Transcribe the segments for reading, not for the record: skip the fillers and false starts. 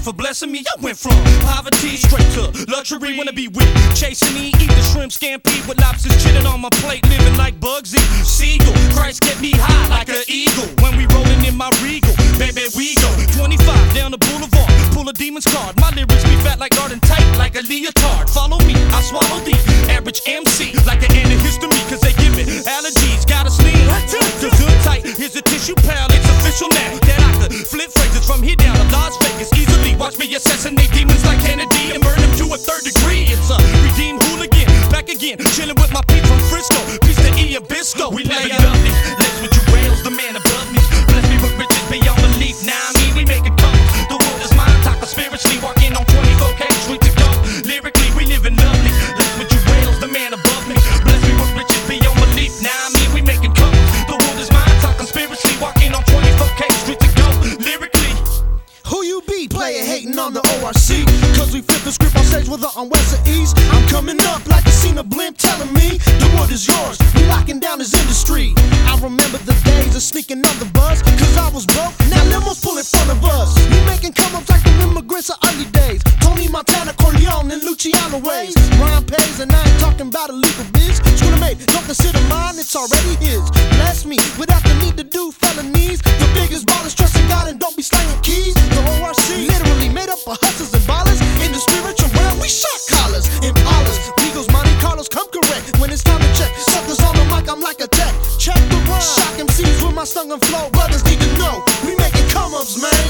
for blessing me. I went from poverty straight to luxury. Wanna be with chasing me, eat the shrimp scampi with lobsters chilling on my plate, living like Bugsy Siegel. Christ kept me high like an eagle. When we rolling in my Regal, baby we go 25 down the boulevard, pull a demon's card. My lyrics be fat like garden tight, like a leotard. Follow me, I swallow the average MC like an antihistamine, cause they give it allergies. Gotta sneeze, the good tight. Here's a tissue pal, it's official now that I could flip phrases from here down to Las Vegas easily. Watch me assassinate demons like Kennedy and burn them to a third degree. It's a redeemed hooligan, back again, chilling with my people from Frisco. Peace to E and Bisco. We live in lovely, lives with you rails, the man above me. Bless me with riches beyond belief. Now I mean we make it come. The world is mine, talk spiritually, walking on 24K street to go. Lyrically, we live in lovely, lives with you rails, the man above me. Bless me with riches beyond belief. Now I mean we make it come. The world is mine, talking spiritually, walking on 24K street to go. Lyrically, who you be? Player hating on the ORC. Cause we flip the script on stage whether on West or East. I'm coming up like a scene of blimp telling me the world is yours. We locking down this industry. I remember the days of sneaking on the bus, cause I was broke, now limos pull in front of us. We making come-ups like the immigrants of early days. Tony Montana, Corleone, and Luciano ways. Rhyme pays and I ain't talking about illegal biz. Schooner mate, don't consider mine, it's already his. Bless me without the need to do felonies. The biggest ballers trusting God and don't be slanging keys. The ORC literally made up of hustlers and ballers. In the spiritual realm, we shot collars, impalas, Regals, Monte Carlos, come correct when it's time to check. Suckers on the mic, I'm like a tech. Check the rhyme. Shock MCs with my stung and flow. Brothers need to know we making come-ups, man.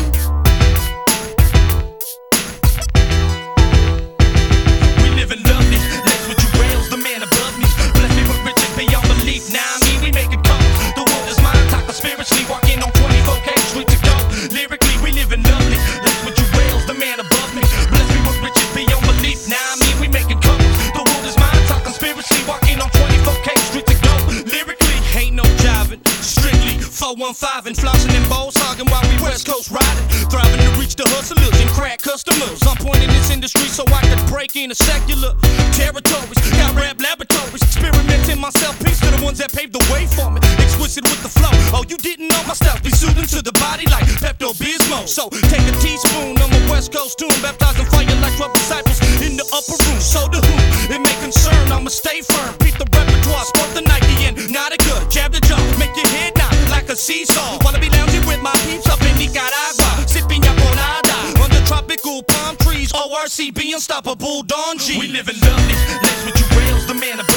we live in lovely, lives with you rails, the man above me. Bless me with riches beyond belief. Now I mean we make it come. The world is mine, talking spiritually, walking on 24K street to go. Lyrically, we live in lovely, lives with you rails, the man above me. Bless me with riches beyond belief. Now I mean we make it come. The world is mine, talking spiritually, walking on 24K street to go. Lyrically, ain't no jiving, strictly 415 and flossing and balls hogging while we West Coast riding, thriving to reach the hustlers and crack customers. I'm pointing this industry so I can break into secular territories. Got rap laboratories, experimenting myself. Peace to the ones that paved the way for me. Exquisite with the flow. Oh, you didn't know my style be soothing to the body like Pepto-Bismol. So take a teaspoon on my West Coast tune, baptizing fire like 12 disciples in the upper room. So the who it may concern, I'ma stay firm. Beat the repertoire, sport the Nike and not a good. Jab the jaw, make your head nod like a seesaw. Wanna be lounging with my peeps up in Nicaragua, sipping yaponada under tropical palm trees. ORC, be unstoppable, Don G. We live in lovely, lives with you rails, the man above.